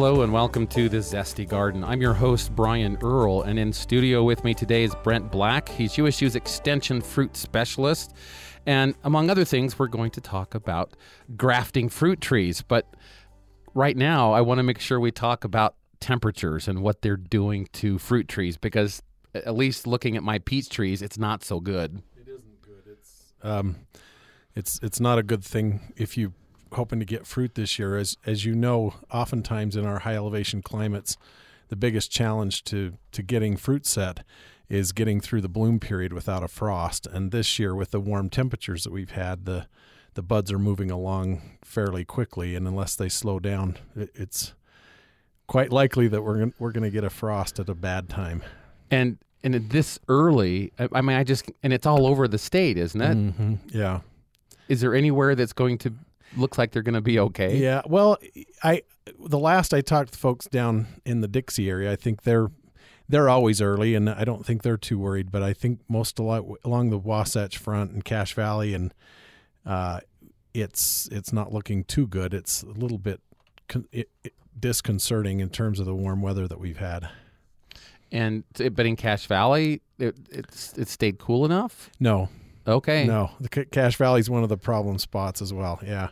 Hello and welcome to The Zesty Garden. I'm your host, Brian Earl, and in studio with me today is Brent Black. He's USU's Extension Fruit Specialist. And among other things, we're going to talk about grafting fruit trees. But right now, I want to make sure we talk about temperatures and what they're doing to fruit trees, because at least looking at my peach trees, it's not so good. It isn't good. It's not a good thing if you hoping to get fruit this year. As you know, oftentimes in our high elevation climates, the biggest challenge to getting fruit set is getting through the bloom period without a frost. And this year, with the warm temperatures that we've had, the buds are moving along fairly quickly, and unless they slow down, it's quite likely that we're going to get a frost at a bad time. And this early, I mean, and it's all over the state, isn't it? Mm-hmm. Yeah. Is there anywhere that's going to looks like they're going to be okay? Yeah. Well, the last I talked to folks down in the Dixie area, I think they're always early, and I don't think they're too worried. But I think most along the Wasatch Front and Cache Valley, and it's not looking too good. It's a little bit disconcerting in terms of the warm weather that we've had. But in Cache Valley, it stayed cool enough? No. Okay. No, the Cache Valley is one of the problem spots as well. Yeah,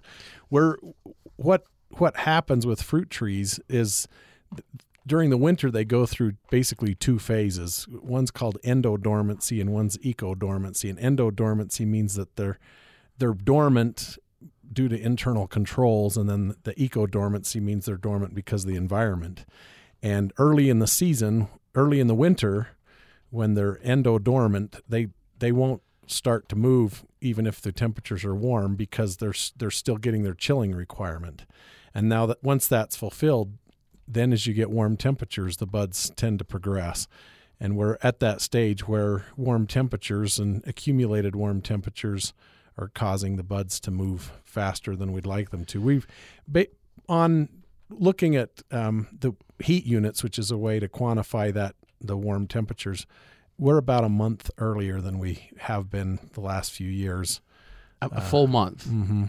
what happens with fruit trees is during the winter they go through basically two phases. One's called endodormancy and one's ecodormancy. And endodormancy means that they're dormant due to internal controls, and then the ecodormancy means they're dormant because of the environment. And early in the winter, when they're endodormant, they won't start to move even if the temperatures are warm, because they're still getting their chilling requirement. And now that once that's fulfilled, then as you get warm temperatures, the buds tend to progress. And we're at that stage where warm temperatures and accumulated warm temperatures are causing the buds to move faster than we'd like them to. On looking at the heat units, which is a way to quantify the warm temperatures, we're about a month earlier than we have been the last few years. A full month. Mm-hmm.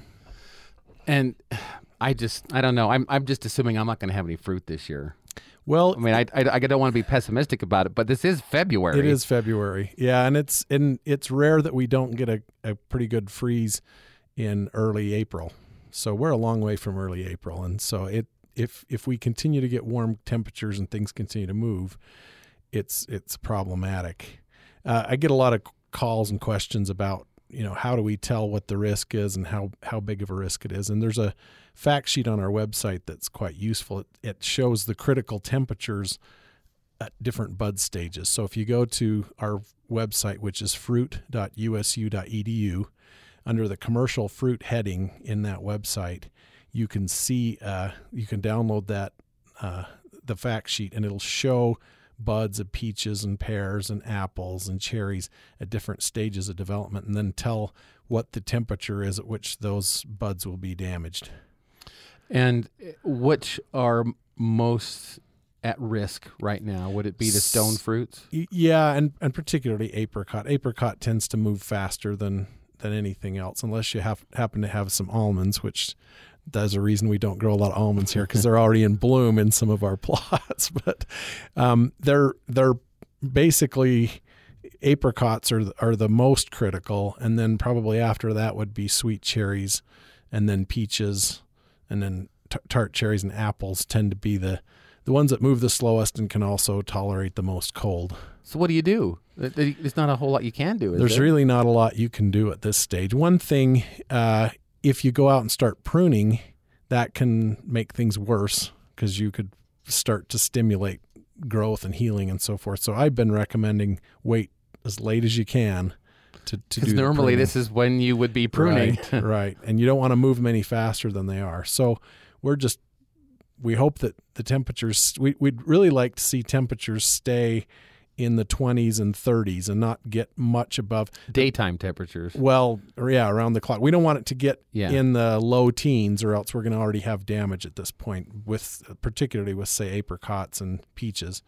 And I don't know. I'm just assuming I'm not going to have any fruit this year. Well, I mean, I don't want to be pessimistic about it, but this is February. It is February. Yeah, and it's rare that we don't get a pretty good freeze in early April. So we're a long way from early April, and so if we continue to get warm temperatures and things continue to move, it's problematic. I get a lot of calls and questions about, how do we tell what the risk is and how big of a risk it is. And there's a fact sheet on our website that's quite useful. It shows the critical temperatures at different bud stages. So if you go to our website, which is fruit.usu.edu, under the commercial fruit heading in that website, you can see, you can download that, the fact sheet, and it'll show buds of peaches and pears and apples and cherries at different stages of development, and then tell what the temperature is at which those buds will be damaged. And which are most at risk right now? Would it be the stone fruits? Yeah, and particularly apricot. Apricot tends to move faster than anything else, unless you happen to have some almonds, which there's a reason we don't grow a lot of almonds here, because they're already in bloom in some of our plots. But they're basically, apricots are the most critical, and then probably after that would be sweet cherries, and then peaches, and then tart cherries and apples tend to be the ones that move the slowest and can also tolerate the most cold. So what do you do? There's not a whole lot you can do, is there? There's really not a lot you can do at this stage. One thing, if you go out and start pruning, that can make things worse, because you could start to stimulate growth and healing and so forth. So I've been recommending wait as late as you can to do the pruning. Normally this is when you would be pruning. Right. And you don't want to move them any faster than they are. So we hope that the temperatures, we'd really like to see temperatures stay in the 20s and 30s and not get much above daytime temperatures. Well, yeah, around the clock. We don't want it to get in the low teens, or else we're going to already have damage at this point, particularly with, say, apricots and peaches.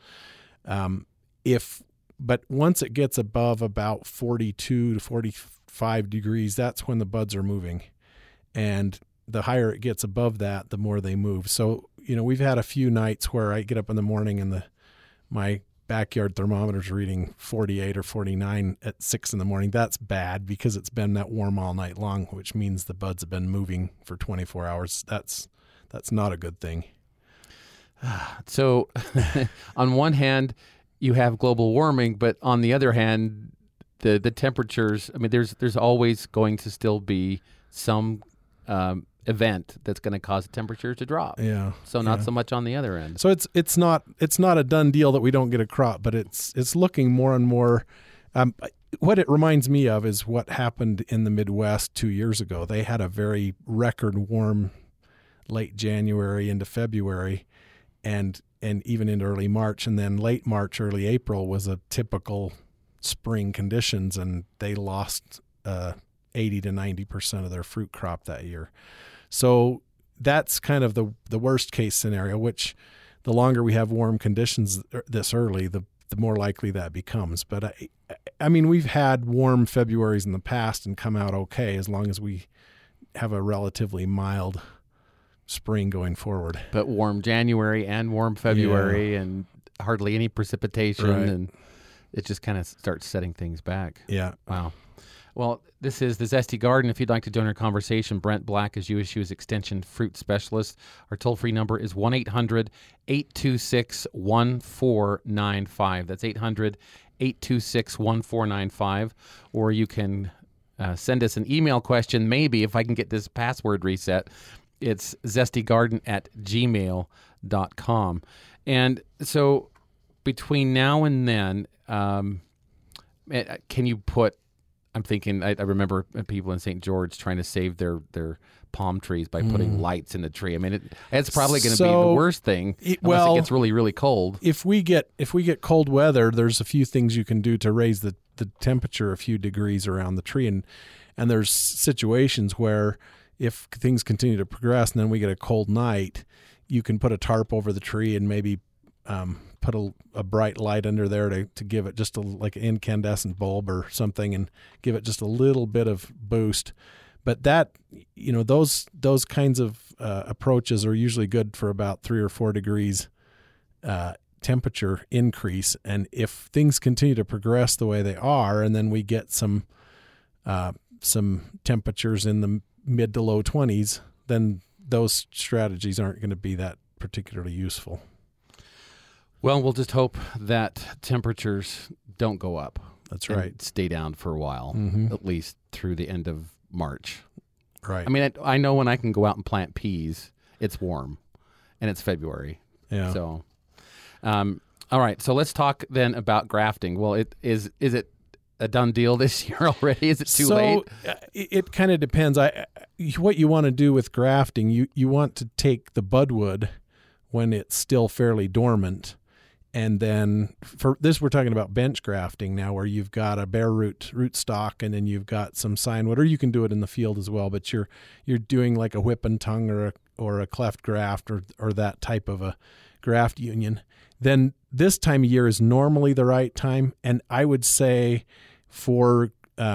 But once it gets above about 42 to 45 degrees, that's when the buds are moving. And the higher it gets above that, the more they move. So we've had a few nights where I get up in the morning and my backyard thermometer's reading 48 or 49 at 6 in the morning. That's bad because it's been that warm all night long, which means the buds have been moving for 24 hours. That's not a good thing. So on one hand, you have global warming, but on the other hand, the temperatures, I mean, there's always going to still be some event that's going to cause the temperature to drop. Yeah. So not so much on the other end. So it's not a done deal that we don't get a crop, but it's looking more and more. What it reminds me of is what happened in the Midwest 2 years ago. They had a very record warm late January into February, and even into early March, and then late March, early April was a typical spring conditions, and they lost 80 to 90% of their fruit crop that year. So that's kind of the worst case scenario, which the longer we have warm conditions this early, the more likely that becomes. But I mean, we've had warm Februaries in the past and come out okay as long as we have a relatively mild spring going forward. But warm January and warm February and hardly any precipitation, and it just kind of starts setting things back. Yeah. Wow. Well, this is the Zesty Garden. If you'd like to join our conversation, Brent Black is USU's Extension Fruit Specialist. Our toll-free number is 1-800-826-1495. That's 800-826-1495. Or you can send us an email question, maybe, if I can get this password reset. It's zestygarden@gmail.com. And so between now and then, can you put, I'm thinking, I remember people in St. George trying to save their palm trees by putting lights in the tree. I mean, it's probably going to be the worst thing unless it gets really, really cold. If we get cold weather, there's a few things you can do to raise the temperature a few degrees around the tree. And there's situations where if things continue to progress and then we get a cold night, you can put a tarp over the tree and maybe put a bright light under there to give it just like an incandescent bulb or something and give it just a little bit of boost. But that, those kinds of approaches are usually good for about 3 or 4 degrees temperature increase. And if things continue to progress the way they are, and then we get some temperatures in the mid to low 20s, then those strategies aren't going to be that particularly useful. Well, we'll just hope that temperatures don't go up. That's right. Stay down for a while, at least through the end of March. Right. I mean, I know when I can go out and plant peas, it's warm, and it's February. Yeah. So, all right. So let's talk then about grafting. Well, is it a done deal this year already? Is it too late? It kind of depends. What you want to do with grafting, you want to take the budwood when it's still fairly dormant. And then for this, we're talking about bench grafting now, where you've got a bare rootstock, and then you've got some signwood, or you can do it in the field as well. But you're doing like a whip and tongue or a cleft graft or that type of a graft union. Then this time of year is normally the right time, and I would say for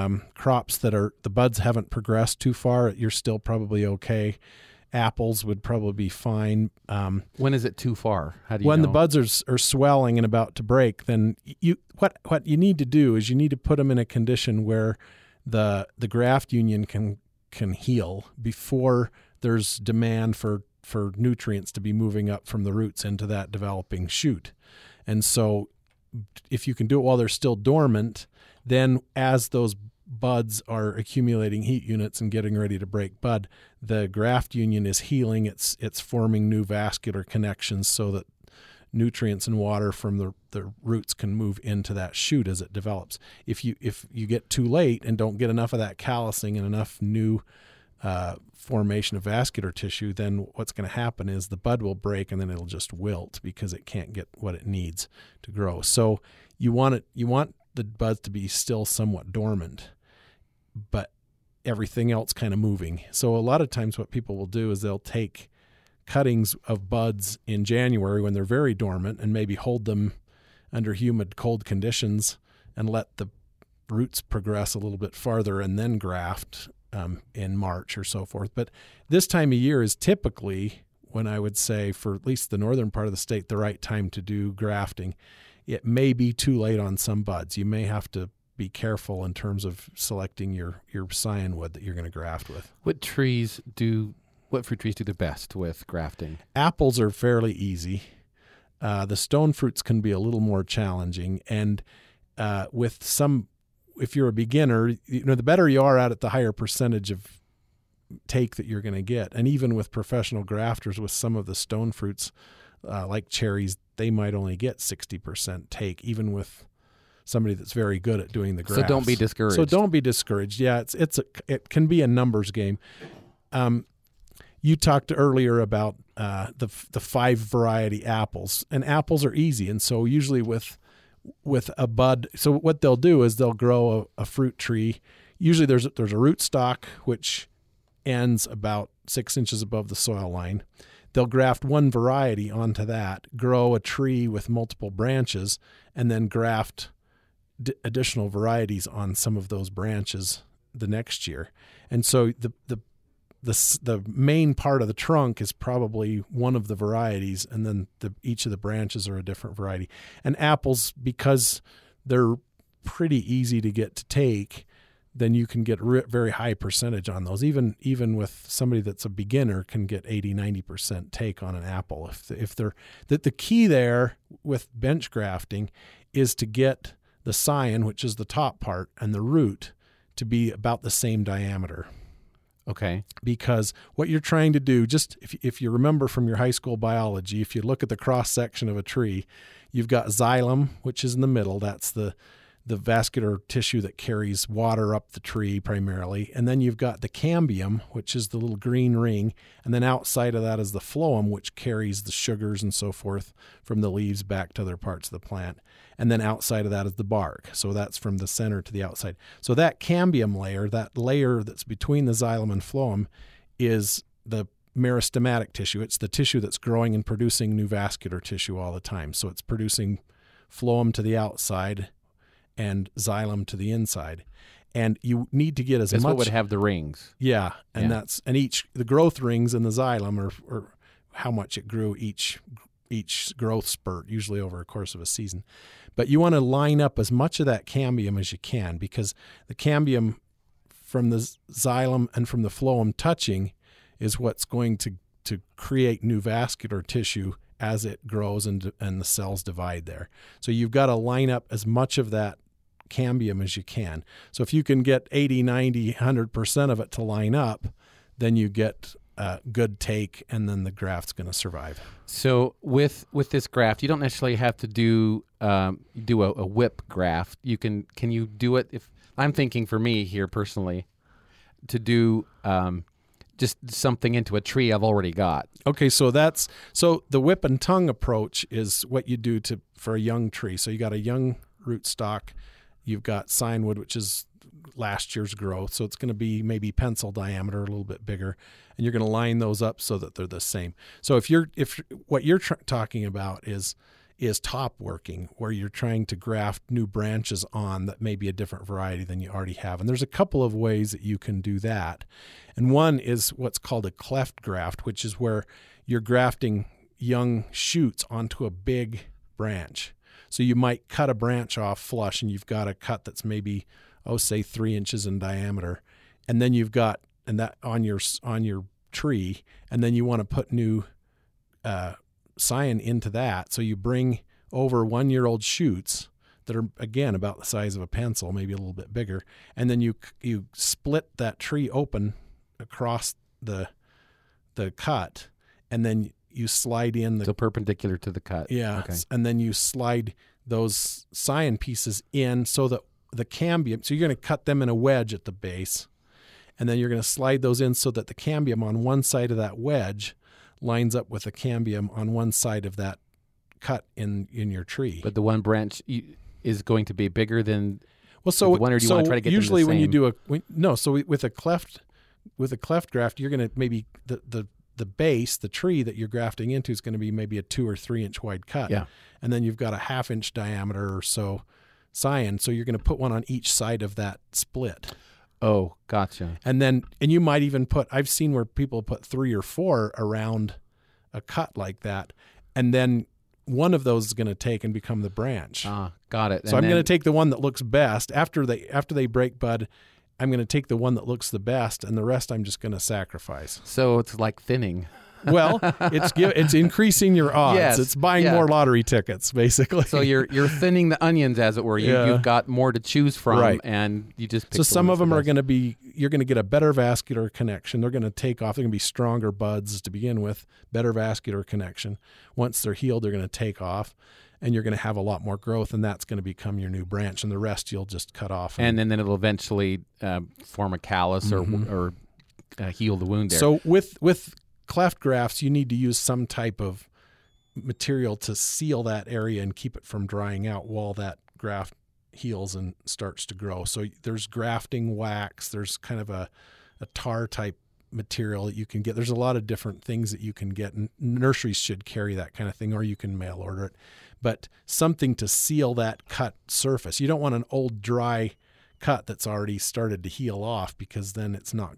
crops that the buds haven't progressed too far, you're still probably okay. Apples would probably be fine. When is it too far? How do you when know? The buds are swelling and about to break, then what you need to do is you need to put them in a condition where the graft union can heal before there's demand for nutrients to be moving up from the roots into that developing shoot. And so if you can do it while they're still dormant, then as those buds are accumulating heat units and getting ready to break bud, the graft union is healing. It's forming new vascular connections so that nutrients and water from the roots can move into that shoot as it develops. If you get too late and don't get enough of that callousing and enough new formation of vascular tissue, then what's going to happen is the bud will break and then it'll just wilt because it can't get what it needs to grow. So you want the buds to be still somewhat dormant, but everything else kind of moving. So a lot of times what people will do is they'll take cuttings of buds in January when they're very dormant and maybe hold them under humid, cold conditions and let the roots progress a little bit farther and then graft in March or so forth. But this time of year is typically when I would say for at least the northern part of the state, the right time to do grafting. It may be too late on some buds. You may have to be careful in terms of selecting your scion wood that you're going to graft with. What fruit trees do the best with grafting? Apples are fairly easy. The stone fruits can be a little more challenging, and with some, if you're a beginner, the better you are at it, the higher percentage of take that you're going to get. And even with professional grafters, with some of the stone fruits, like cherries, they might only get 60% take, even with somebody that's very good at doing the grafts. So don't be discouraged. Yeah, it can be a numbers game. You talked earlier about the 5 variety apples, and apples are easy. And so usually with a bud, so what they'll do is they'll grow a fruit tree. Usually there's a rootstock which ends about 6 inches above the soil line. They'll graft one variety onto that, grow a tree with multiple branches, and then graft additional varieties on some of those branches the next year. And so the main part of the trunk is probably one of the varieties, and then each of the branches are a different variety. And apples, because they're pretty easy to get to take, then you can get very high percentage on those. Even with somebody that's a beginner can get 80-90% take on an apple. If they're the key there with bench grafting is to get the scion, which is the top part, and the root to be about the same diameter. Okay. Because what you're trying to do, just if you remember from your high school biology, if you look at the cross section of a tree, you've got xylem, which is in the middle. That's the vascular tissue that carries water up the tree primarily. And then you've got the cambium, which is the little green ring. And then outside of that is the phloem, which carries the sugars and so forth from the leaves back to other parts of the plant. And then outside of that is the bark. So that's from the center to the outside. So that cambium layer, that layer that's between the xylem and phloem, is the meristematic tissue. It's the tissue that's growing and producing new vascular tissue all the time. So it's producing phloem to the outside and xylem to the inside, and you need to get as much. That's what would have the rings. Yeah, and the growth rings in the xylem are how much it grew each growth spurt, usually over a course of a season. But you want to line up as much of that cambium as you can, because the cambium from the xylem and from the phloem touching is what's going to create new vascular tissue as it grows and the cells divide there. So you've got to line up as much of that cambium as you can. So if you can get 80, 90, 100% of it to line up, then you get good take, and then the graft's going to survive. So with this graft, you don't necessarily have to do a whip graft. Can you do it? If I'm thinking for me here personally, to do just something into a tree I've already got. Okay, so the whip and tongue approach is what you do for a young tree. So you got a young rootstock. You've got scion wood, which is last year's growth, so it's going to be maybe pencil diameter, a little bit bigger, and you're going to line those up so that they're the same. So if what you're talking about is top working, where you're trying to graft new branches on that may be a different variety than you already have, and there's a couple of ways that you can do that. And one is what's called a cleft graft, which is where you're grafting young shoots onto a big branch. So you might cut a branch off flush, and you've got a cut that's maybe, say 3 inches in diameter, and then you've got that on your tree, and then you want to put new scion into that. So you bring over 1-year-old shoots that are again about the size of a pencil, maybe a little bit bigger, and then you split that tree open across the cut, and then you slide in so perpendicular to the cut. Yeah. Okay. And then you slide those scion pieces in so that the cambium, so you're going to cut them in a wedge at the base, and then you're going to slide those in so that the cambium on one side of that wedge lines up with the cambium on one side of that cut in your tree. But the one branch is going to be bigger than the one, or do you want to try to get usually them the same? When you do with a cleft graft, you're going to maybe the base, the tree that you're grafting into, is going to be maybe a 2 or 3 inch wide cut. Yeah. And then you've got a 1/2 inch diameter or so scion. So you're going to put one on each side of that split. Oh, gotcha. And you might even I've seen where people put 3 or 4 around a cut like that, and then one of those is going to take and become the branch. Got it. So I'm going to take the one that looks best after they break bud. I'm going to take the one that looks the best, and the rest I'm just going to sacrifice. So it's like thinning. Well, it's increasing your odds. Yes, it's buying more lottery tickets, basically. So you're thinning the onions, as it were. You've got more to choose from, right. and you just pick so some of them are going to be, you're going to get a better vascular connection. They're going to take off. They're going to be stronger buds to begin with, better vascular connection. Once they're healed, they're going to take off, and you're going to have a lot more growth, and that's going to become your new branch, and the rest you'll just cut off. And then it'll eventually form a callus or heal the wound there. So with cleft grafts, you need to use some type of material to seal that area and keep it from drying out while that graft heals and starts to grow. So there's grafting wax, there's kind of a tar type material that you can get. There's a lot of different things that you can get, and nurseries should carry that kind of thing, or you can mail order it. But something to seal that cut surface. You don't want an old dry cut that's already started to heal off, because then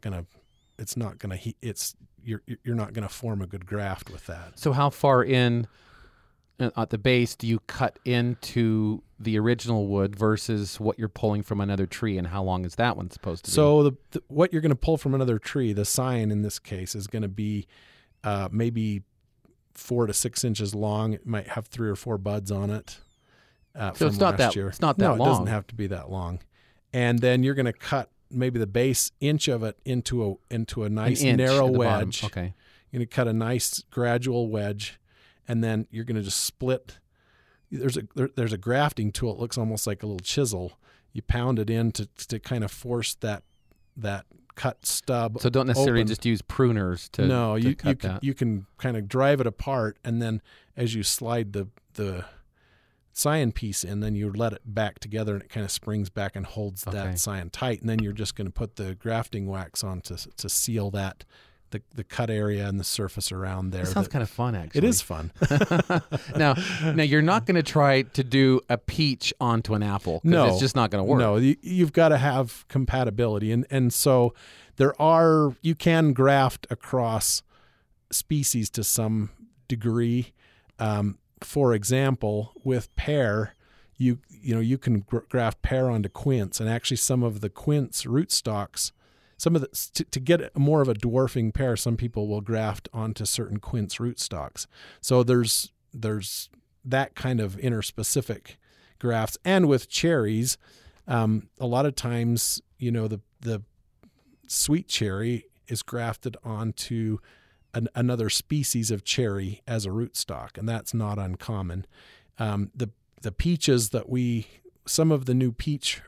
you're not going to form a good graft with that. So how far in at the base do you cut into the original wood versus what you're pulling from another tree, and how long is that one supposed to be? So what you're going to pull from another tree, the scion in this case, is going to be maybe 4 to 6 inches long. It might have 3 or 4 buds on it. So it's not that year. It's not that long. No, it doesn't have to be that long. And then you're going to cut maybe the base inch of it into a nice narrow wedge. Okay. You're going to cut a nice gradual wedge, and then you're going to just split. There's a grafting tool. It looks almost like a little chisel. You pound it in to kind of force that cut stub. So don't necessarily open. Just use pruners to no. To cut that. You can kind of drive it apart, and then as you slide the scion piece in, then you let it back together, and it kind of springs back and holds that scion tight. And then you're just going to put the grafting wax on to seal that the cut area and the surface around there. That sounds kind of fun, actually. It is fun. Now you're not going to try to do a peach onto an apple. No, it's just not going to work. No, you've got to have compatibility, and so you can graft across species to some degree. For example, with pear, you can graft pear onto quince, and actually some of the quince rootstocks, to get more of a dwarfing pear, some people will graft onto certain quince rootstocks. So there's that kind of interspecific grafts. And with cherries, a lot of times, the sweet cherry is grafted onto another species of cherry as a rootstock, and that's not uncommon. The peaches some of the new peach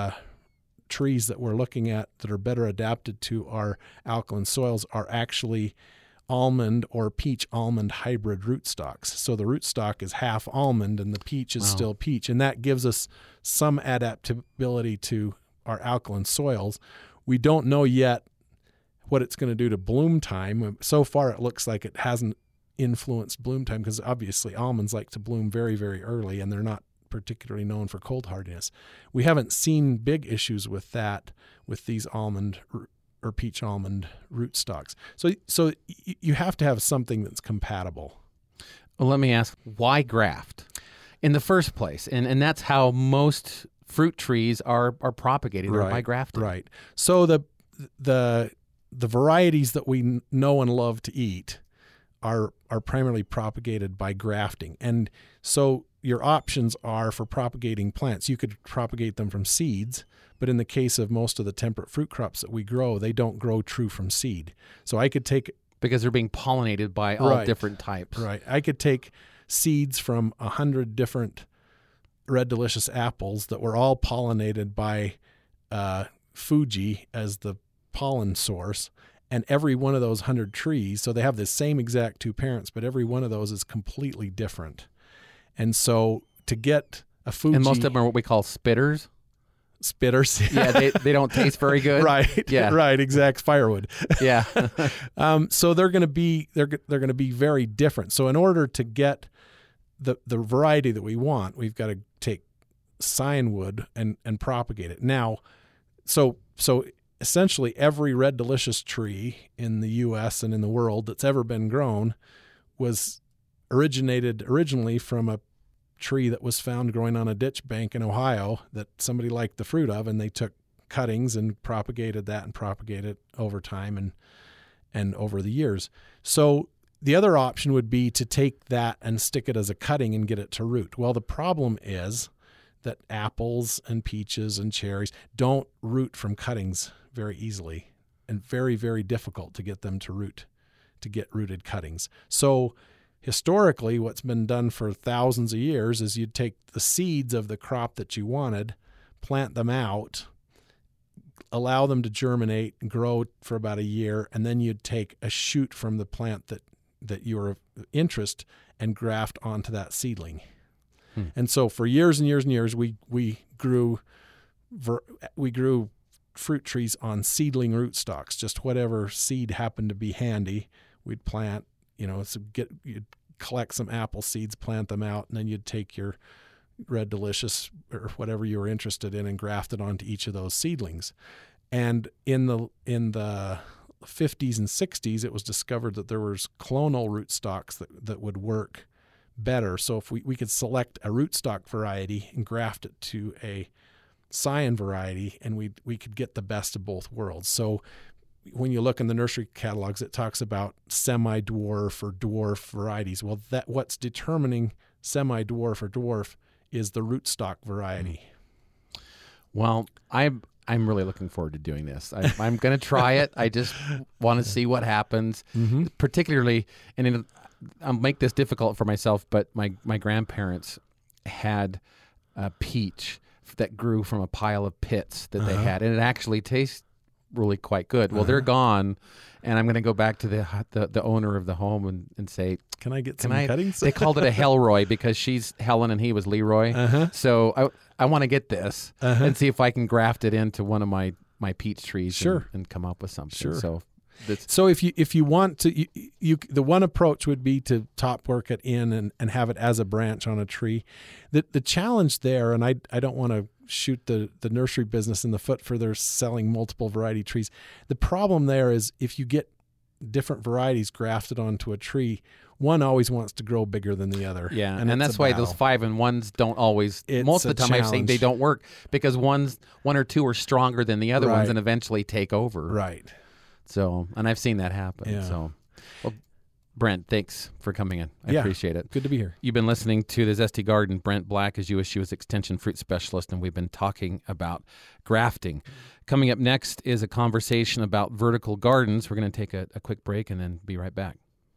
trees that we're looking at that are better adapted to our alkaline soils are actually almond or peach almond hybrid rootstocks. So the rootstock is half almond and the peach is still peach, and that gives us some adaptability to our alkaline soils. We don't know yet what it's going to do to bloom time. So far, it looks like it hasn't influenced bloom time, because obviously almonds like to bloom very, very early, and they're not particularly known for cold hardiness. We haven't seen big issues with that with these almond or peach almond rootstocks. So you have to have something that's compatible. Well, let me ask, why graft in the first place? And that's how most fruit trees are propagated, or by grafting. Right. So the varieties that we know and love to eat are primarily propagated by grafting. And so your options are for propagating plants. You could propagate them from seeds, but in the case of most of the temperate fruit crops that we grow, they don't grow true from seed. So I could take... Because they're being pollinated by all different types. Right. I could take seeds from 100 different Red Delicious apples that were all pollinated by Fuji as the pollen source, and every one of those 100 trees, so they have the same exact 2 parents, but every one of those is completely different. And so to get a Fuji... And most of them are what we call spitters. Spitters. Yeah, they don't taste very good. Right. Yeah. Right. Exact firewood. Yeah. So they're going to be very different. So in order to get the variety that we want, we've got to take scion wood and propagate it. Now, so essentially every Red Delicious tree in the U.S. and in the world that's ever been grown was originated originally from a tree that was found growing on a ditch bank in Ohio that somebody liked the fruit of, and they took cuttings and propagated that and propagated it over time and over the years. So the other option would be to take that and stick it as a cutting and get it to root. Well, the problem is that apples and peaches and cherries don't root from cuttings very easily, and very, very difficult to get them to root, to get rooted cuttings. So historically, what's been done for thousands of years is you'd take the seeds of the crop that you wanted, plant them out, allow them to germinate and grow for about a year, and then you'd take a shoot from the plant that you were of interest and graft onto that seedling. And so for years and years and years, we grew fruit trees on seedling rootstocks. Just whatever seed happened to be handy, we'd plant. You'd collect some apple seeds, plant them out, and then you'd take your Red Delicious or whatever you were interested in and graft it onto each of those seedlings. And in the 50s and 60s, it was discovered that there was clonal rootstocks that would work better. So if we could select a rootstock variety and graft it to a scion variety, and we could get the best of both worlds. So when you look in the nursery catalogs, it talks about semi-dwarf or dwarf varieties. Well, what's determining semi-dwarf or dwarf is the rootstock variety. Well, I'm really looking forward to doing this. I'm going to try it. I just want to see what happens, particularly, and I'll make this difficult for myself, but my grandparents had a peach that grew from a pile of pits that they had, and it actually tastes really quite good. Well, they're gone, and I'm going to go back to the owner of the home and say, can I get some cuttings? They called it a Hellroy because she's Helen and he was Leroy. So I want to get this and see if I can graft it into one of my peach trees and come up with something. So if you want to, the one approach would be to top work it in and have it as a branch on a tree. The challenge there, and I don't want to shoot the nursery business in the foot for their selling multiple variety trees. The problem there is if you get different varieties grafted onto a tree, one always wants to grow bigger than the other. Yeah, and that's why those 5-in-1s don't always. Most of the time, I've seen they don't work because one or two are stronger than the other ones and eventually take over. Right. So, and I've seen that happen. Yeah. So, well, Brent, thanks for coming in. I appreciate it. Good to be here. You've been listening to The Zesty Garden. Brent Black is USU's Extension Fruit Specialist, and we've been talking about grafting. Coming up next is a conversation about vertical gardens. We're going to take a quick break and then be right back.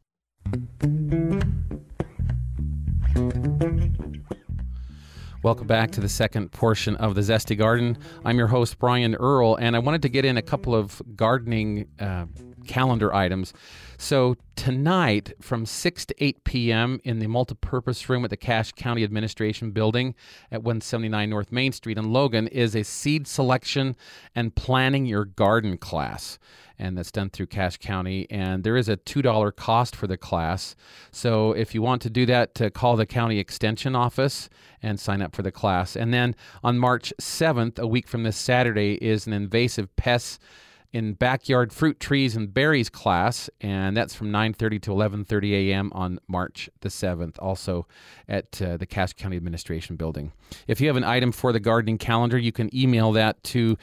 Welcome back to the second portion of The Zesty Garden. I'm your host, Brian Earl, and I wanted to get in a couple of gardening calendar items. So tonight from 6 to 8 p.m. in the multipurpose room at the Cache County Administration Building at 179 North Main Street in Logan is a seed selection and planning your garden class. And that's done through Cache County. And there is a $2 cost for the class. So if you want to do that, call the county extension office and sign up for the class. And then on March 7th, a week from this Saturday, is an invasive pests in backyard fruit trees and berries class, and that's from 9:30 to 11:30 a.m. on March the 7th, also at the Cache County Administration Building. If you have an item for the gardening calendar, you can email that to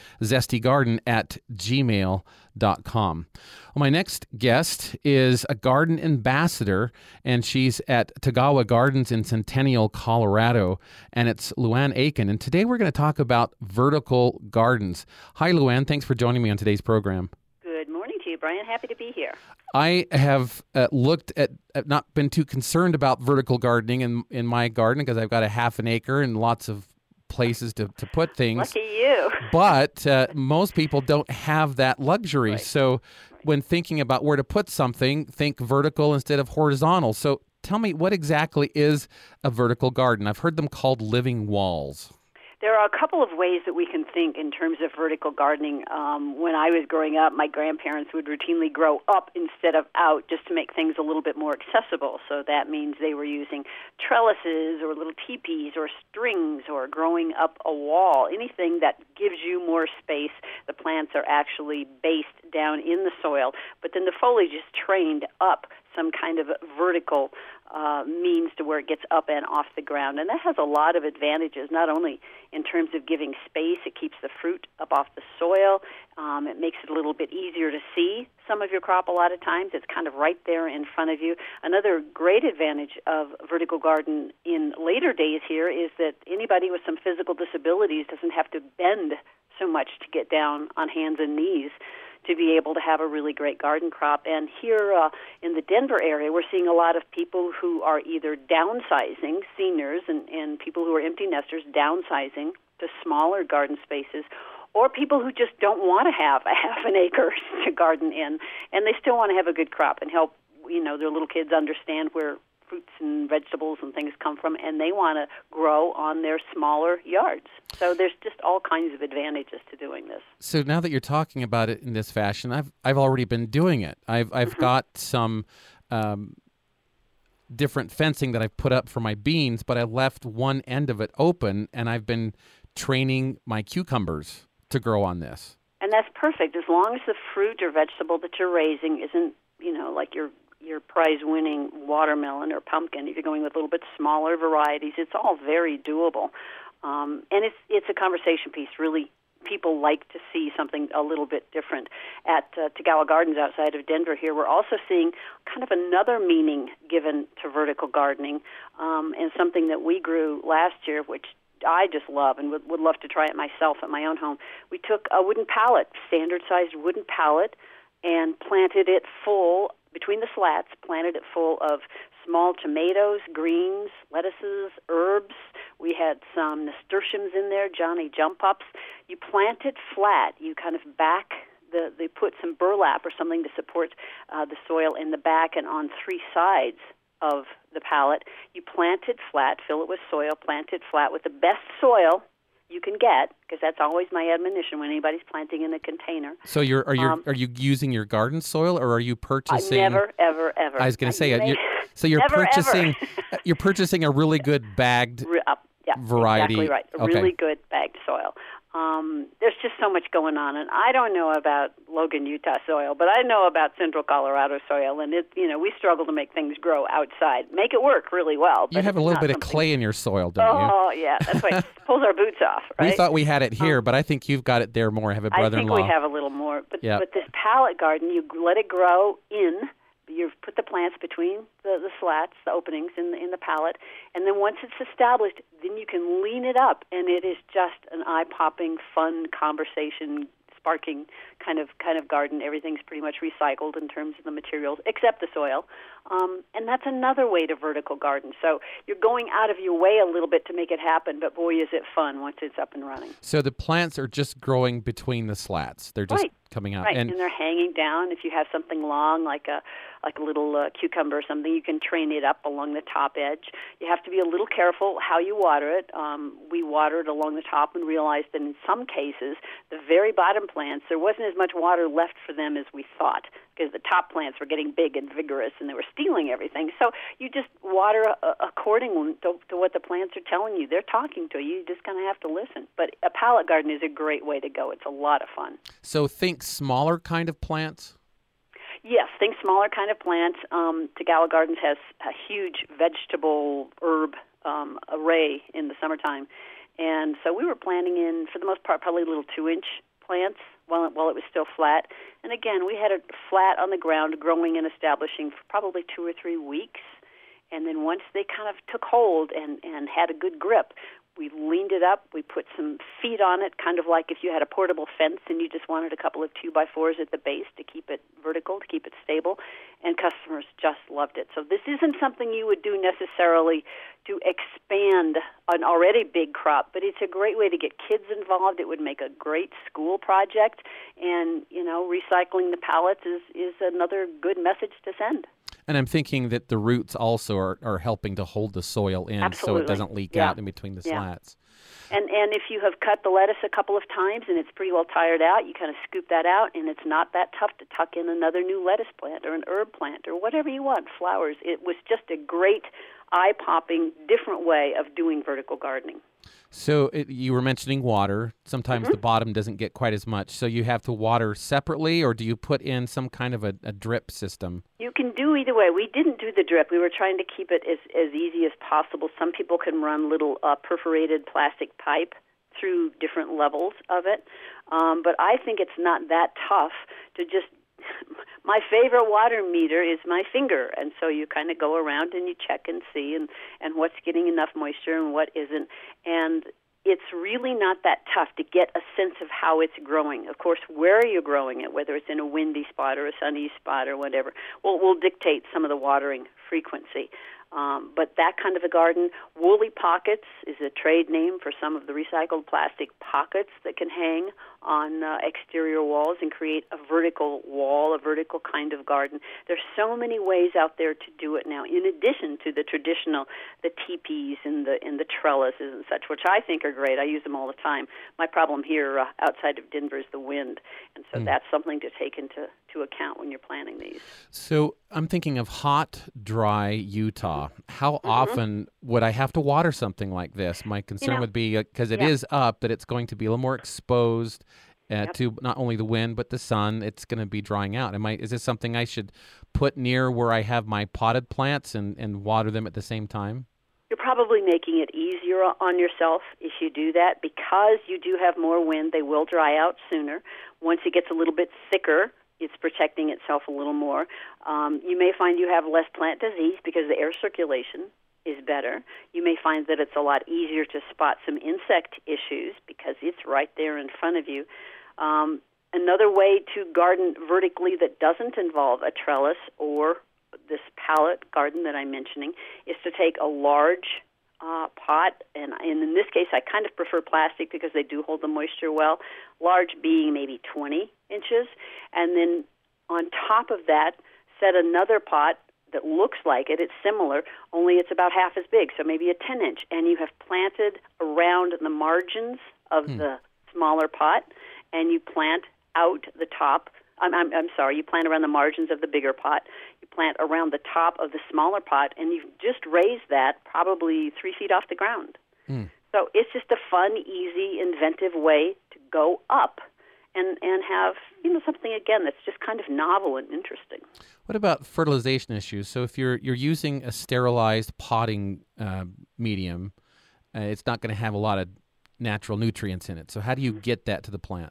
zestygarden@gmail.com. Well, my next guest is a garden ambassador, and she's at Tagawa Gardens in Centennial, Colorado, and it's Luann Aiken. And today we're going to talk about vertical gardens. Hi, Luann. Thanks for joining me on today's program. Good morning to you, Brian. Happy to be here. I have looked at not been too concerned about vertical gardening in my garden because I've got a half an acre and lots of places to put things. Lucky you. But most people don't have that luxury. Right. So when thinking about where to put something, think vertical instead of horizontal. So tell me, what exactly is a vertical garden? I've heard them called living walls. There are a couple of ways that we can think in terms of vertical gardening. When I was growing up, my grandparents would routinely grow up instead of out just to make things a little bit more accessible. So that means they were using trellises or little teepees or strings or growing up a wall, anything that gives you more space. The plants are actually based down in the soil, but then the foliage is trained up some kind of vertical means to where it gets up and off the ground. And that has a lot of advantages, not only in terms of giving space, it keeps the fruit up off the soil. It makes it a little bit easier to see some of your crop a lot of times. It's kind of right there in front of you. Another great advantage of vertical garden in later days here is that anybody with some physical disabilities doesn't have to bend so much to get down on hands and knees to be able to have a really great garden crop. And here in the Denver area, we're seeing a lot of people who are either downsizing, seniors and people who are empty nesters, downsizing to smaller garden spaces, or people who just don't want to have a half an acre to garden in, and they still want to have a good crop and help, their little kids understand where fruits and vegetables and things come from, and they want to grow on their smaller yards. So there's just all kinds of advantages to doing this. So now that you're talking about it in this fashion, I've already been doing it. I've got some different fencing that I've put up for my beans, but I left one end of it open, and I've been training my cucumbers to grow on this. And that's perfect, as long as the fruit or vegetable that you're raising isn't, like your prize-winning watermelon or pumpkin. If you're going with a little bit smaller varieties, it's all very doable. And it's a conversation piece, really. People like to see something a little bit different. At Tagawa Gardens outside of Denver here, we're also seeing kind of another meaning given to vertical gardening, and something that we grew last year, which I just love and would love to try it myself at my own home. We took a wooden pallet, standard-sized wooden pallet, and planted it full, between the slats, planted it full of small tomatoes, greens, lettuces, herbs. We had some nasturtiums in there, Johnny jump-ups. You plant it flat. You kind of back they put some burlap or something to support the soil in the back and on three sides of the pallet. You plant it flat, fill it with soil, plant it flat with the best soil you can get, because that's always my admonition when anybody's planting in a container. So are you using your garden soil, or are you purchasing? Never, ever. I was going to say, you're never, purchasing. You're purchasing a really good bagged variety. Exactly right. A really good bagged soil. There's just so much going on, and I don't know about Logan, Utah soil, but I know about Central Colorado soil, and we struggle to make things grow outside. Make it work really well. But you have a little bit of clay in your soil, don't you? Oh, yeah, that's why it pulls our boots off, right? We thought we had it here, but I think you've got it there more. I have a brother-in-law. I think we have a little more. But this pallet garden, you let it grow in. You put the plants between the slats, the openings in the pallet, and then once it's established, then you can lean it up, and it is just an eye-popping, fun, conversation-sparking kind of garden. Everything's pretty much recycled in terms of the materials, except the soil. And that's another way to vertical garden. So you're going out of your way a little bit to make it happen, but boy, is it fun once it's up and running. So the plants are just growing between the slats. They're just coming out. Right, and they're hanging down. If you have something long, like a little cucumber or something, you can train it up along the top edge. You have to be a little careful how you water it. We watered along the top and realized that in some cases, the very bottom plants, there wasn't as much water left for them as we thought, because the top plants were getting big and vigorous and they were stealing everything. So you just water according to what the plants are telling you. They're talking to you. You just kind of have to listen. But a pallet garden is a great way to go. It's a lot of fun. So think smaller kind of plants? Yes, think smaller kind of plants. Tagawa Gardens has a huge vegetable herb array in the summertime. And so we were planting in, for the most part, probably little 2-inch plants while it was still flat. And again, we had it flat on the ground, growing and establishing for probably 2 or 3 weeks. And then once they kind of took hold and had a good grip, we leaned it up. We put some feet on it, kind of like if you had a portable fence and you just wanted a couple of 2x4s at the base to keep it vertical, to keep it stable. And customers just loved it. So this isn't something you would do necessarily to expand an already big crop, but it's a great way to get kids involved. It would make a great school project. And, recycling the pallets is another good message to send. And I'm thinking that the roots also are helping to hold the soil in. Absolutely. So it doesn't leak out in between the slats. And if you have cut the lettuce a couple of times and it's pretty well tired out, you kind of scoop that out, and it's not that tough to tuck in another new lettuce plant or an herb plant or whatever you want, flowers. It was just a great, eye-popping, different way of doing vertical gardening. So you were mentioning water. Sometimes the bottom doesn't get quite as much. So you have to water separately, or do you put in some kind of a drip system? You can do either way. We didn't do the drip. We were trying to keep it as easy as possible. Some people can run little perforated plastic pipe through different levels of it. But I think it's not that tough to just... My favorite water meter is my finger, and so you kind of go around and you check and see and what's getting enough moisture and what isn't. And it's really not that tough to get a sense of how it's growing. Of course, where you're growing it, whether it's in a windy spot or a sunny spot or whatever, will dictate some of the watering frequency. But that kind of a garden, Woolly Pockets is a trade name for some of the recycled plastic pockets that can hang on exterior walls and create a vertical wall, a vertical kind of garden. There's so many ways out there to do it now, in addition to the traditional, the teepees and the trellises and such, which I think are great. I use them all the time. My problem here outside of Denver is the wind, and so that's something to take into account when you're planning these. So I'm thinking of hot, dry Utah. How often would I have to water something like this? My concern would be, because it is up, that it's going to be a little more exposed to not only the wind but the sun. It's going to be drying out. Is this something I should put near where I have my potted plants and water them at the same time? You're probably making it easier on yourself if you do that. Because you do have more wind, they will dry out sooner. Once it gets a little bit thicker, it's protecting itself a little more. You may find you have less plant disease because the air circulation is better. You may find that it's a lot easier to spot some insect issues because it's right there in front of you. Another way to garden vertically that doesn't involve a trellis or this pallet garden that I'm mentioning is to take a large pot, and in this case I kind of prefer plastic because they do hold the moisture well, large being maybe 20 inches, and then on top of that set another pot that looks like it. It's similar, only it's about half as big, so maybe a 10-inch, and you have planted around the margins of the smaller pot, and you plant out the top. You plant around the margins of the bigger pot. You plant around the top of the smaller pot, and you've just raised that probably 3 feet off the ground. So it's just a fun, easy, inventive way to go up and have something again that's just kind of novel and interesting. What about fertilization issues? So if you're using a sterilized potting medium, it's not going to have a lot of natural nutrients in it. So how do you get that to the plant?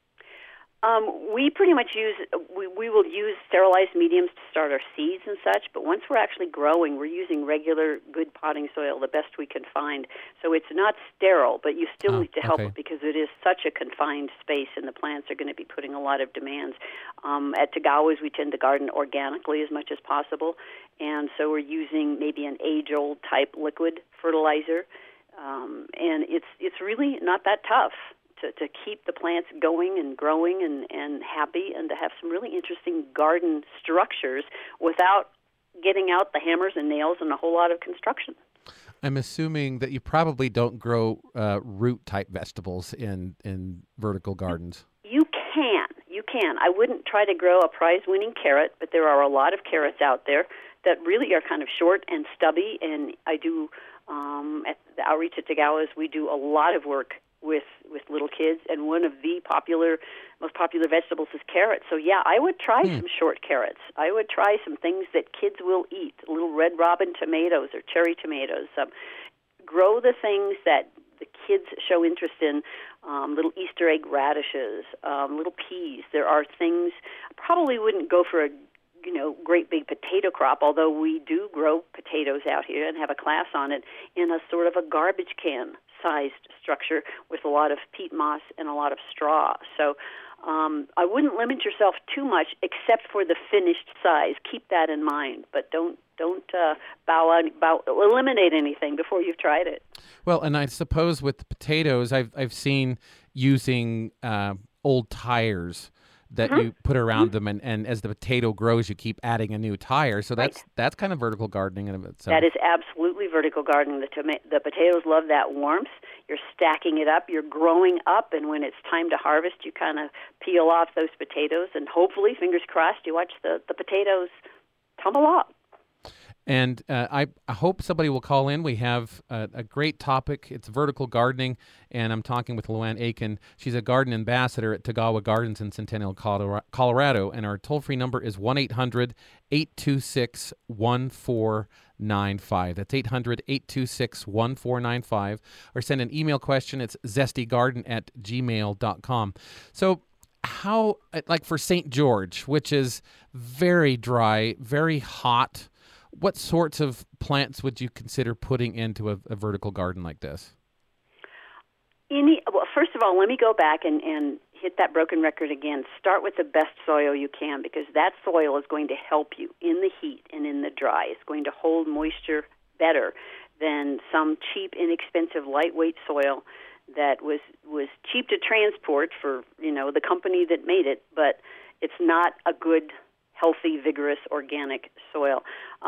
We pretty much we will use sterilized mediums to start our seeds and such, but once we're actually growing, we're using regular good potting soil, the best we can find. So it's not sterile, but you still need to help it because it is such a confined space, and the plants are going to be putting a lot of demands. At Tagawa's, we tend to garden organically as much as possible, and so we're using maybe an age-old type liquid fertilizer, and it's really not that tough to keep the plants going and growing and happy, and to have some really interesting garden structures without getting out the hammers and nails and a whole lot of construction. I'm assuming that you probably don't grow root-type vegetables in vertical gardens. You can. I wouldn't try to grow a prize-winning carrot, but there are a lot of carrots out there that really are kind of short and stubby, and I do, at the Outreach at Tagawa's, we do a lot of work with little kids, and one of the most popular vegetables is carrots. So yeah, I would try some short carrots. I would try some things that kids will eat, little red robin tomatoes or cherry tomatoes. Grow the things that the kids show interest in, little Easter egg radishes, little peas. There are things, probably wouldn't go for a great big potato crop, although we do grow potatoes out here and have a class on it in a sort of a garbage can sized structure with a lot of peat moss and a lot of straw. So I wouldn't limit yourself too much except for the finished size. Keep that in mind, but don't eliminate anything before you've tried it. Well, and I suppose with the potatoes, I've seen using old tires that you put around them, and as the potato grows, you keep adding a new tire. So that's kind of vertical gardening in of itself. That is absolutely vertical gardening. The potatoes love that warmth. You're stacking it up. You're growing up, and when it's time to harvest, you kind of peel off those potatoes, and hopefully, fingers crossed, you watch the potatoes tumble up. And I hope somebody will call in. We have a great topic. It's vertical gardening, and I'm talking with Luann Aiken. She's a garden ambassador at Tagawa Gardens in Centennial, Colorado, and our toll-free number is 1-800-826-1495. That's 800-826-1495. Or send an email question. It's zestygarden@gmail.com. So how, like for St. George, which is very dry, very hot, what sorts of plants would you consider putting into a vertical garden like this? Well, first of all, let me go back and hit that broken record again. Start with the best soil you can, because that soil is going to help you in the heat and in the dry. It's going to hold moisture better than some cheap, inexpensive, lightweight soil that was cheap to transport for, the company that made it, but it's not a good, healthy, vigorous, organic soil.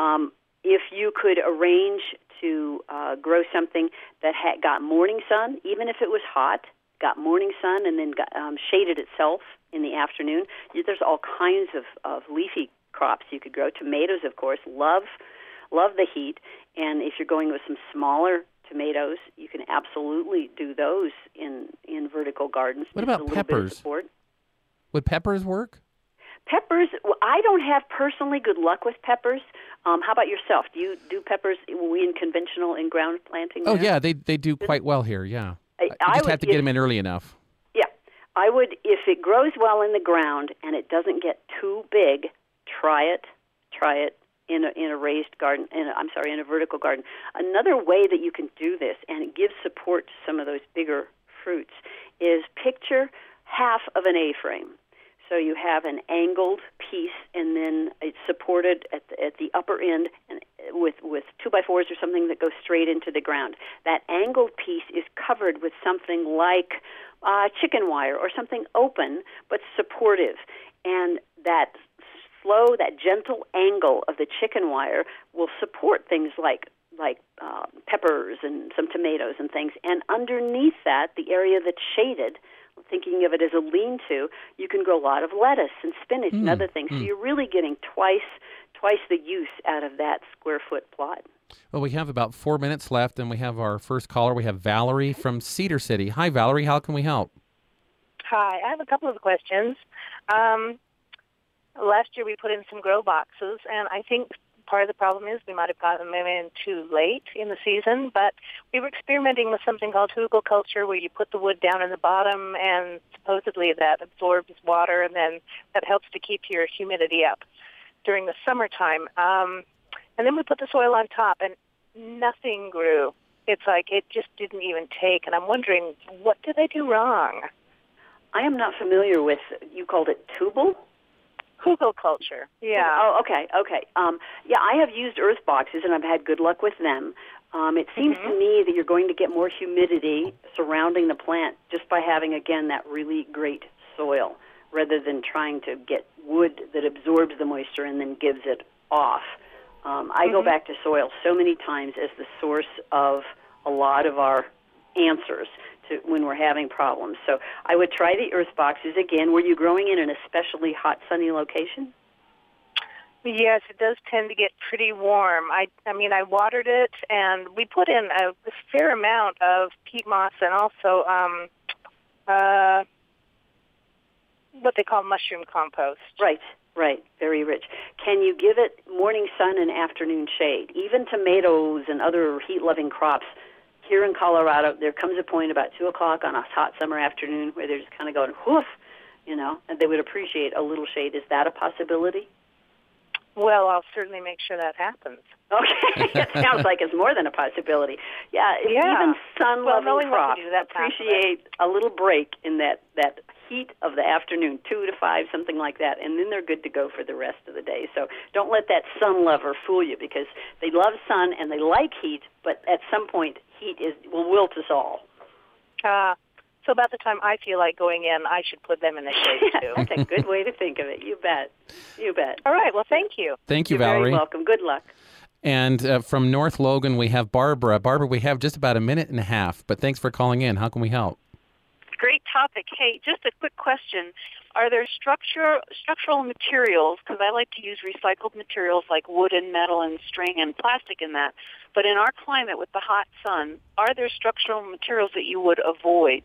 If you could arrange to grow something that got morning sun, even if it was hot, got morning sun and then got, shaded itself in the afternoon, there's all kinds of leafy crops you could grow. Tomatoes, of course, love the heat. And if you're going with some smaller tomatoes, you can absolutely do those in vertical gardens. What about peppers? Would peppers work? Peppers, I don't have personally good luck with peppers. How about yourself? Do you do peppers in conventional in-ground planting? Oh, yeah, they do quite well here, yeah. You just have to get them in early enough. Yeah. I would, if it grows well in the ground and it doesn't get too big, try it in a raised garden, in a vertical garden. Another way that you can do this, and it gives support to some of those bigger fruits, is picture half of an A-frame. So you have an angled piece, and then it's supported at the upper end and with 2x4s or something that goes straight into the ground. That angled piece is covered with something like chicken wire or something open but supportive. And that gentle angle of the chicken wire will support things like peppers and some tomatoes and things. And underneath that, the area that's shaded, thinking of it as a lean-to, you can grow a lot of lettuce and spinach and other things. So you're really getting twice the use out of that square-foot plot. Well, we have about 4 minutes left, and we have our first caller. We have Valerie from Cedar City. Hi, Valerie. How can we help? Hi. I have a couple of questions. Last year we put in some grow boxes, and I think part of the problem is we might have gotten them in too late in the season, but we were experimenting with something called hugelkultur, where you put the wood down in the bottom, and supposedly that absorbs water, and then that helps to keep your humidity up during the summertime. And then we put the soil on top, and nothing grew. It's like it just didn't even take, and I'm wondering, what did I do wrong? I am not familiar with, you called it tubal? Hugelkultur, yeah. Oh, okay. Yeah, I have used earth boxes, and I've had good luck with them. It seems to me that you're going to get more humidity surrounding the plant just by having, again, that really great soil, rather than trying to get wood that absorbs the moisture and then gives it off. I go back to soil so many times as the source of a lot of our answers to when we're having problems. So I would try the earth boxes again. Were you growing in an especially hot, sunny location? Yes, it does tend to get pretty warm. I watered it, and we put in a fair amount of peat moss and also what they call mushroom compost. Right, very rich. Can you give it morning sun and afternoon shade? Even tomatoes and other heat-loving crops, here in Colorado, there comes a point about 2 o'clock on a hot summer afternoon where they're just kind of going, whoof, and they would appreciate a little shade. Is that a possibility? Well, I'll certainly make sure that happens. Okay, it sounds like it's more than a possibility. Yeah. Even sun-loving crops appreciate a little break in that heat of the afternoon, 2 to 5, something like that, and then they're good to go for the rest of the day. So don't let that sun lover fool you, because they love sun and they like heat, but at some point heat will wilt us all. So about the time I feel like going in, I should put them in the shade, too. That's a good way to think of it. You bet. All right. Well, thank you. Thank you, You're Valerie. Very welcome. Good luck. And from North Logan, we have Barbara. Barbara, we have just about a minute and a half, but thanks for calling in. How can we help? Great topic. Hey, just a quick question. are there structural materials, because I like to use recycled materials like wood and metal and string and plastic in that, but in our climate with the hot sun, are there structural materials that you would avoid?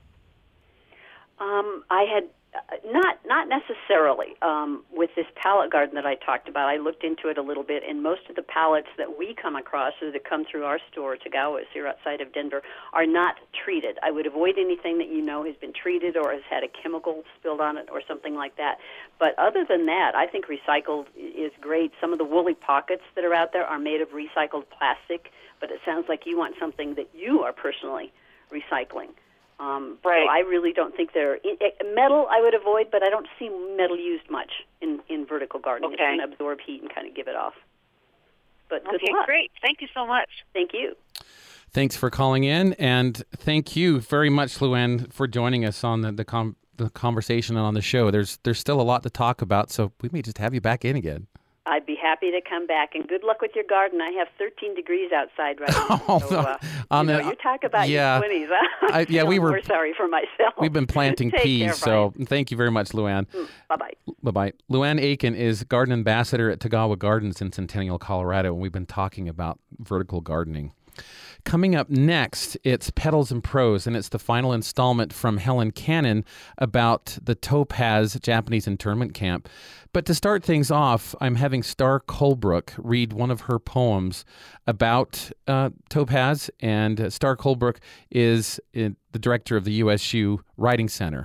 I had not necessarily with this pallet garden that I talked about. I looked into it a little bit, and most of the pallets that we come across or that come through our store, Tagawa's here outside of Denver, are not treated. I would avoid anything that has been treated or has had a chemical spilled on it or something like that. But other than that, I think recycled is great. Some of the woolly pockets that are out there are made of recycled plastic, but it sounds like you want something that you are personally recycling. Right. So I really don't think metal I would avoid, but I don't see metal used much in vertical gardening. Okay. It's going to absorb heat and kind of give it off. But good okay, luck. Great. Thank you so much. Thank you. Thanks for calling in, and thank you very much, Luann, for joining us on the conversation and on the show. There's still a lot to talk about, so we may just have you back in again. I'd be happy to come back, and good luck with your garden. I have 13 degrees outside right now. So, you talk about your 20s. Huh? We're sorry for myself. We've been planting peas, so thank you very much, Luann. Bye-bye. Bye-bye. Luann Aiken is garden ambassador at Tagawa Gardens in Centennial, Colorado, and we've been talking about vertical gardening. Coming up next, it's Petals and Prose, and it's the final installment from Helen Cannon about the Topaz Japanese internment camp. But to start things off, I'm having Star Colebrook read one of her poems about Topaz, and Star Colebrook is the director of the USU Writing Center.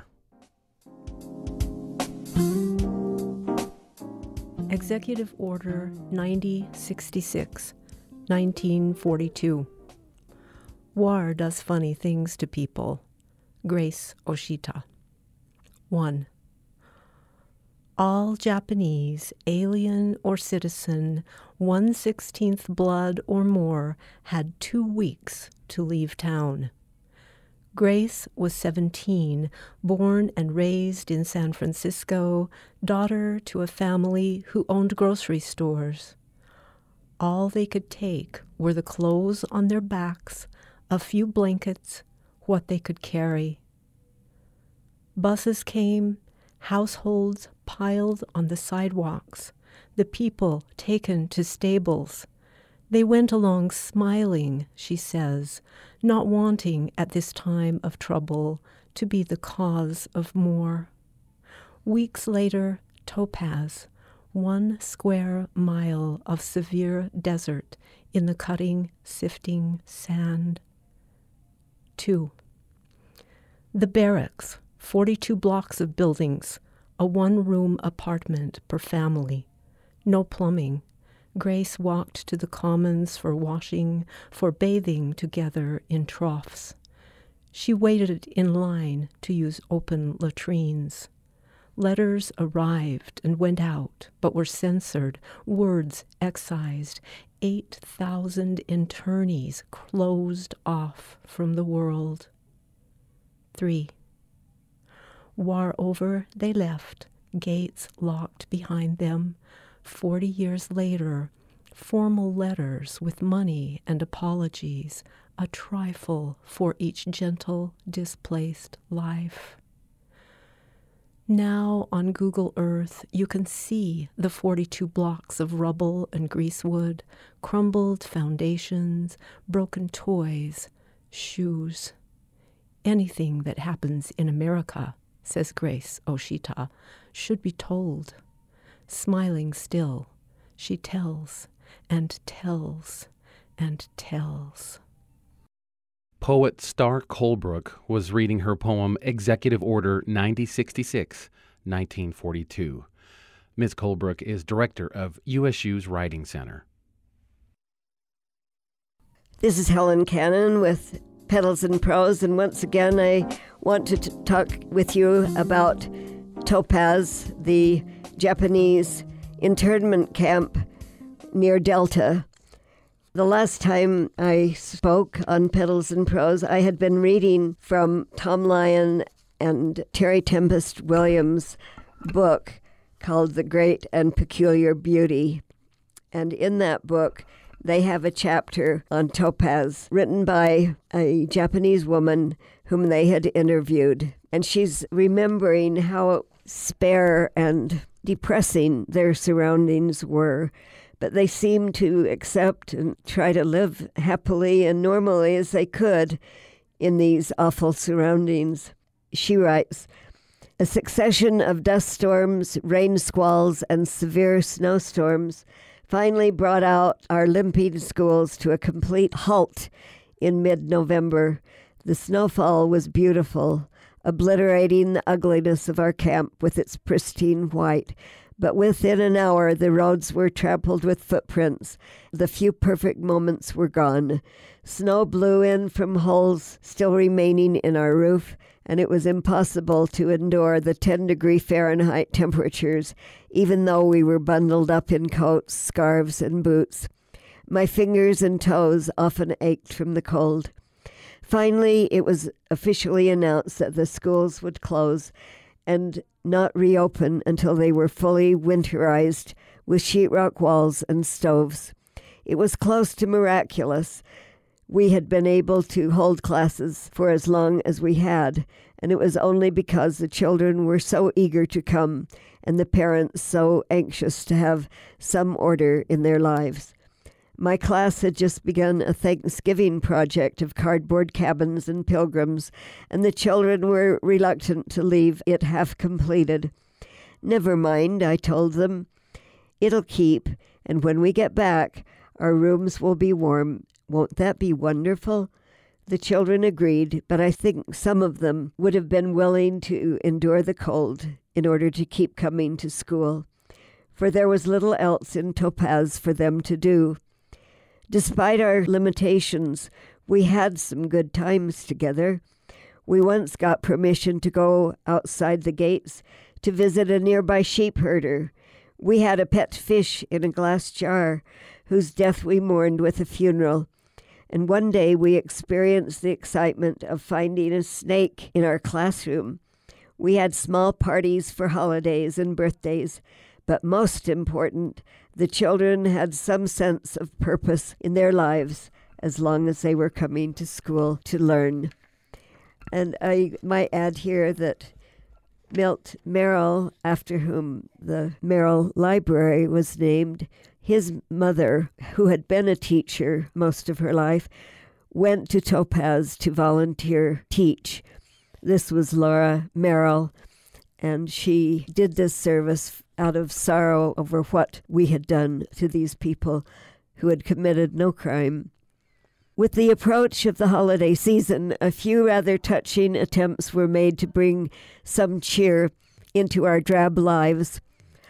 Executive Order 9066, 1942. War does funny things to people. Grace Oshita. 1. All Japanese, alien or citizen, 1/16 blood or more, had 2 weeks to leave town. Grace was 17, born and raised in San Francisco, daughter to a family who owned grocery stores. All they could take were the clothes on their backs, a few blankets, what they could carry. Buses came, households piled on the sidewalks, the people taken to stables. They went along smiling, she says, not wanting at this time of trouble to be the cause of more. Weeks later, Topaz, 1 square mile of severe desert in the cutting, sifting sand. 2. The barracks, 42 blocks of buildings, a 1-room apartment per family. No plumbing. Grace walked to the commons for washing, for bathing together in troughs. She waited in line to use open latrines. Letters arrived and went out, but were censored, words excised. 8,000 internees closed off from the world. 3. War over, they left, gates locked behind them. 40 years later, formal letters with money and apologies, a trifle for each gentle, displaced life. Now on Google Earth, you can see the 42 blocks of rubble and greasewood, crumbled foundations, broken toys, shoes. Anything that happens in America, says Grace Oshita, should be told. Smiling still, she tells and tells and tells. Poet Star Colebrook was reading her poem Executive Order 9066, 1942. Ms. Colebrook is director of USU's Writing Center. This is Helen Cannon with Petals and Prose, and once again I want to talk with you about Topaz, the Japanese internment camp near Delta. The last time I spoke on Petals and Prose, I had been reading from Tom Lyon and Terry Tempest Williams' book called The Great and Peculiar Beauty. And in that book, they have a chapter on Topaz written by a Japanese woman whom they had interviewed. And she's remembering how spare and depressing their surroundings were, but they seemed to accept and try to live happily and normally as they could in these awful surroundings. She writes, "A succession of dust storms, rain squalls, and severe snowstorms finally brought out our limping schools to a complete halt in mid-November. The snowfall was beautiful, obliterating the ugliness of our camp with its pristine white. But within an hour, the roads were trampled with footprints. The few perfect moments were gone. Snow blew in from holes still remaining in our roof, and it was impossible to endure the 10-degree Fahrenheit temperatures, even though we were bundled up in coats, scarves, and boots. My fingers and toes often ached from the cold. Finally, it was officially announced that the schools would close and not reopen until they were fully winterized with sheetrock walls and stoves. It was close to miraculous. We had been able to hold classes for as long as we had, and it was only because the children were so eager to come and the parents so anxious to have some order in their lives. My class had just begun a Thanksgiving project of cardboard cabins and pilgrims, and the children were reluctant to leave it half completed. Never mind, I told them. It'll keep, and when we get back, our rooms will be warm. Won't that be wonderful? The children agreed, but I think some of them would have been willing to endure the cold in order to keep coming to school, for there was little else in Topaz for them to do. Despite our limitations, we had some good times together. We once got permission to go outside the gates to visit a nearby sheep herder. We had a pet fish in a glass jar, whose death we mourned with a funeral. And one day we experienced the excitement of finding a snake in our classroom. We had small parties for holidays and birthdays, but most important, the children had some sense of purpose in their lives as long as they were coming to school to learn. And I might add here that Milt Merrill, after whom the Merrill Library was named, his mother, who had been a teacher most of her life, went to Topaz to volunteer teach. This was Laura Merrill, and she did this service out of sorrow over what we had done to these people who had committed no crime. With the approach of the holiday season, a few rather touching attempts were made to bring some cheer into our drab lives.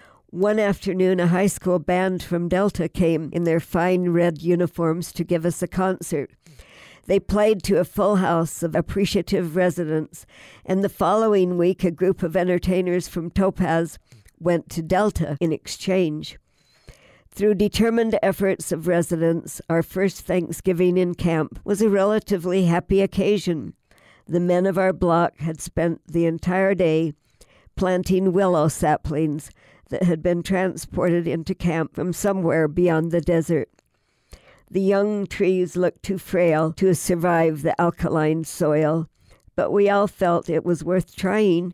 One afternoon, a high school band from Delta came in their fine red uniforms to give us a concert. They played to a full house of appreciative residents, and the following week, a group of entertainers from Topaz went to Delta in exchange. Through determined efforts of residents, our first Thanksgiving in camp was a relatively happy occasion. The men of our block had spent the entire day planting willow saplings that had been transported into camp from somewhere beyond the desert. The young trees looked too frail to survive the alkaline soil, but we all felt it was worth trying.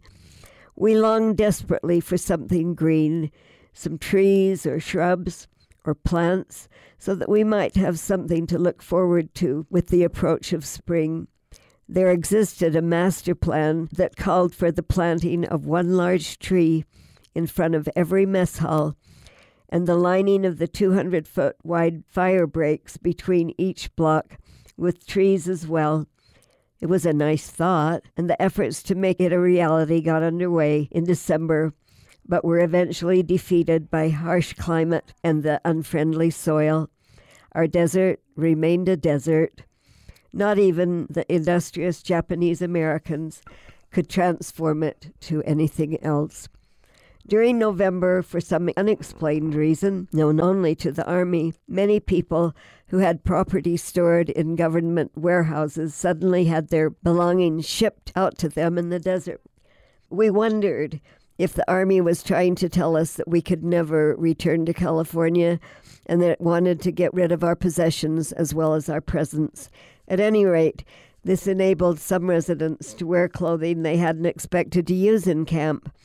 We longed desperately for something green, some trees or shrubs or plants, so that we might have something to look forward to with the approach of spring. There existed a master plan that called for the planting of one large tree in front of every mess hall, and the lining of the 200-foot wide fire breaks between each block with trees as well. It was a nice thought, and the efforts to make it a reality got underway in December, but were eventually defeated by harsh climate and the unfriendly soil. Our desert remained a desert. Not even the industrious Japanese Americans could transform it to anything else. During November, for some unexplained reason, known only to the Army, many people who had property stored in government warehouses suddenly had their belongings shipped out to them in the desert. We wondered if the Army was trying to tell us that we could never return to California and that it wanted to get rid of our possessions as well as our presents. At any rate, this enabled some residents to wear clothing they hadn't expected to use in camp.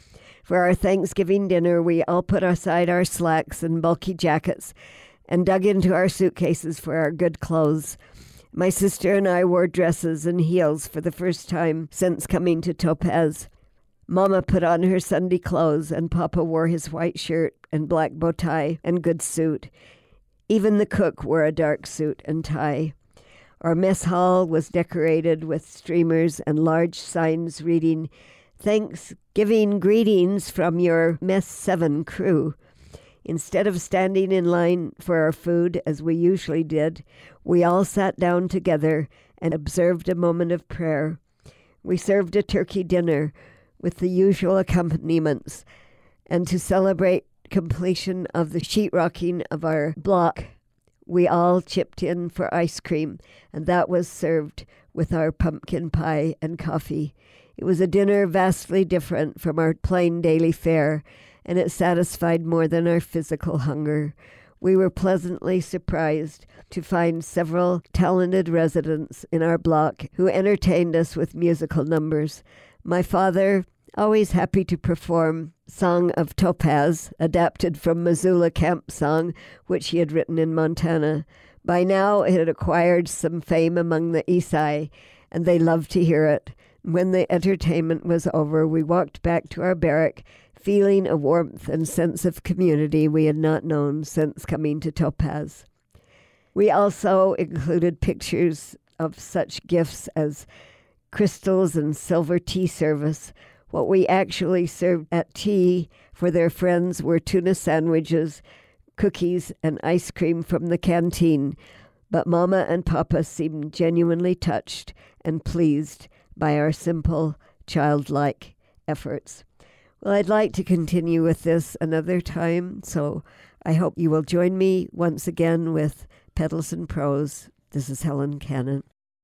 For our Thanksgiving dinner, we all put aside our slacks and bulky jackets and dug into our suitcases for our good clothes. My sister and I wore dresses and heels for the first time since coming to Topaz. Mama put on her Sunday clothes, and Papa wore his white shirt and black bow tie and good suit. Even the cook wore a dark suit and tie. Our mess hall was decorated with streamers and large signs reading, "Thanksgiving greetings from your Mess 7 crew." Instead of standing in line for our food, as we usually did, we all sat down together and observed a moment of prayer. We served a turkey dinner with the usual accompaniments, and to celebrate completion of the sheetrocking of our block, we all chipped in for ice cream, and that was served with our pumpkin pie and coffee. It was a dinner vastly different from our plain daily fare, and it satisfied more than our physical hunger. We were pleasantly surprised to find several talented residents in our block who entertained us with musical numbers. My father, always happy to perform Song of Topaz, adapted from Missoula Camp Song, which he had written in Montana. By now it had acquired some fame among the Isai, and they loved to hear it. When the entertainment was over, we walked back to our barrack, feeling a warmth and sense of community we had not known since coming to Topaz. We also included pictures of such gifts as crystals and silver tea service. What we actually served at tea for their friends were tuna sandwiches, cookies, and ice cream from the canteen. But Mama and Papa seemed genuinely touched and pleased by our simple, childlike efforts. Well, I'd like to continue with this another time, so I hope you will join me once again with Petals and Prose. This is Helen Cannon.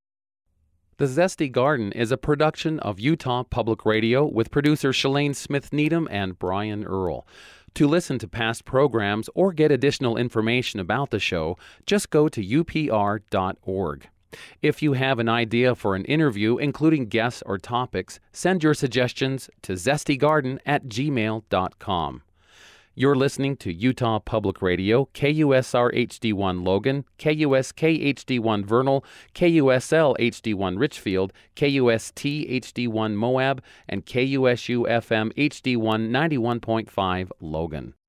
The Zesty Garden is a production of Utah Public Radio with producer Shalane Smith Needham and Brian Earl. To listen to past programs or get additional information about the show, just go to upr.org. If you have an idea for an interview, including guests or topics, send your suggestions to zestygarden@gmail.com. You're listening to Utah Public Radio, KUSR HD1 Logan, KUSK HD1 Vernal, KUSL HD1 Richfield, KUST HD1 Moab, and KUSU FM HD1 91.5 Logan.